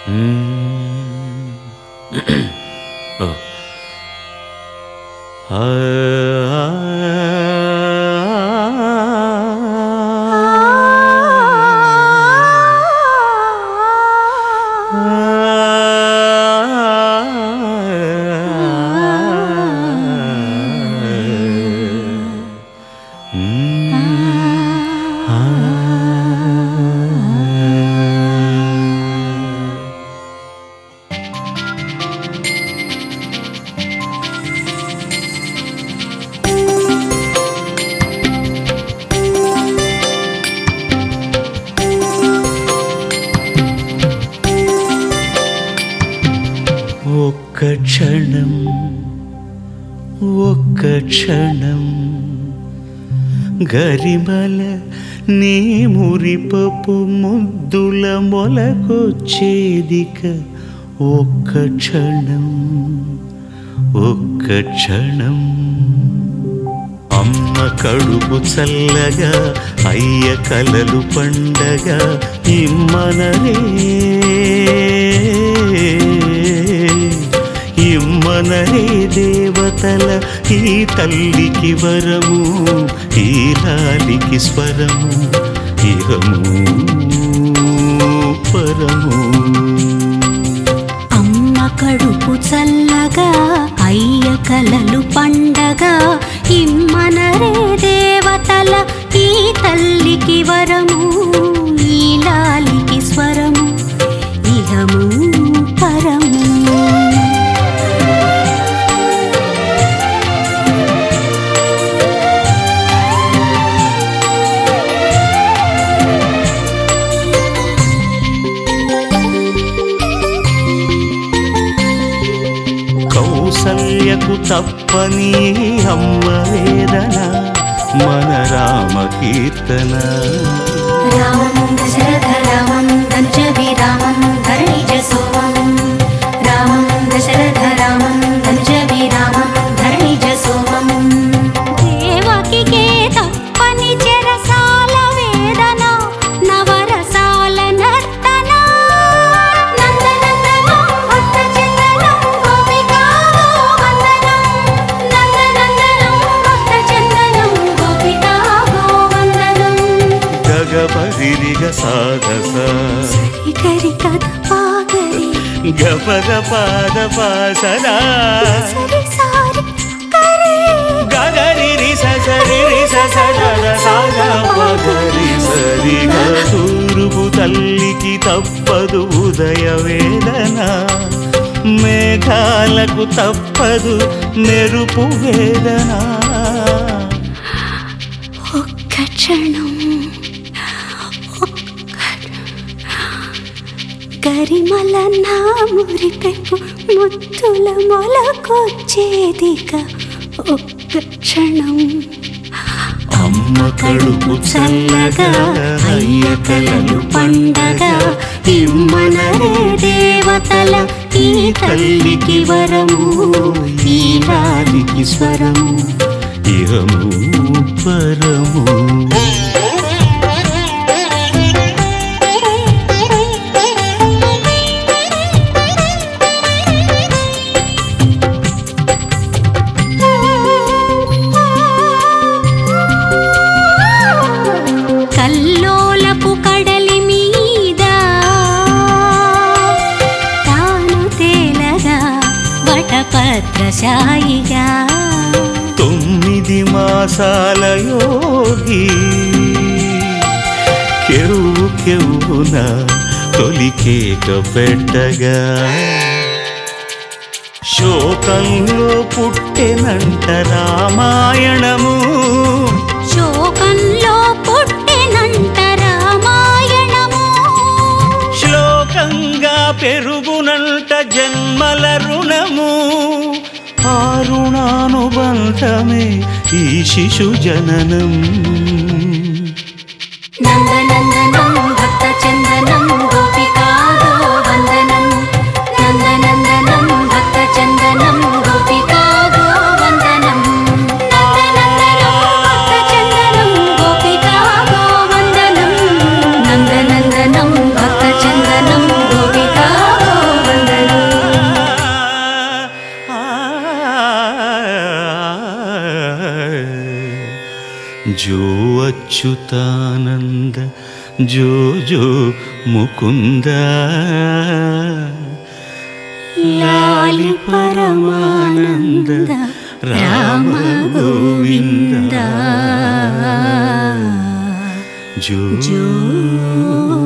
ఒక్క క్షణం గరిమల నీ మురిపపు ముద్దుల మొలకొచ్చేదిక ఒక్క క్షణం అమ్మ కడుపు చల్లగా అయ్య కలలు పండగా ఇమ్మనరే దేవతల ఈ తల్లికి వరము ఈ లాలికి స్వరము ఇహము పరము. అమ్మ కడుపు చల్లగా అయ్య కలలు పండగా ఇమ్మనరే దేవతల ఈ తల్లికి వరము ఈ లాలికి స్వరము ఇహము పరము. కౌసల్యకు తప్పని అమ్మ వేదన మన రామ కీర్తన. రామం దశరథ రామం ధనుజవి రామం ధరణిజ సోమం రామం దశరథ రామం ధనుజవి రామం ధరణిజ సోమం. దేవకికే తప్పని చెరసాల వేదన నవరసాల నర్తన నందనందనం భక్త చందనం గోపికా గోవందనం నందనందనం భక్త చందనం గోపికా గోవందనం. గగపరిరిగ సాధస సరిగరి కథ పాగరి గపగ పాద పాసరా సరి సారి కరే గగరి సరి సాగ పగరి సరిగా. తూర్పు తల్లికి తప్పదు ఉదయ వేదన మేఘాలకు తప్పదు మెరుపు వేదన. ఒక్క క్షణం గరిమల నా మురిపెప్పు ముత్తుల మొలకొచ్చేదిక ఒక్క క్షణం. అమ్మ కడుపు చల్లగా అయ్య కలలు పండగా ఇమ్మనరే దేవతల ఈ తల్లికి వరము ఈ లాలికి స్వరము ఇహము పరము. కల్లోలపు కడలి మీద తాను తేలగా వటపత్రశాయిగా 9 మాసాల యోగి కెవ్వు కెవ్వున తొలికేక పెట్టగా శోకంలో పుట్టెనంట రామాయణము శోకంలో పుట్టెనంట రామాయణము శ్లోకంగా పెరుగునంట జన్మల రుణము ఆ రుణానుబంధమే ఈ శిశు జననం. నందనందనం భక్త చందనం గోపికా గోవందనం నందనందనం భక్త చందనం గోపికా గోవందనం నందనందనం భక్త చందనం గోపికా గోవందనం నందనందనం భక్త చందనం గోపికా జో అచ్యుతానంద జో జో ముకుంద లాలి పరమానంద రామ గోవింద జో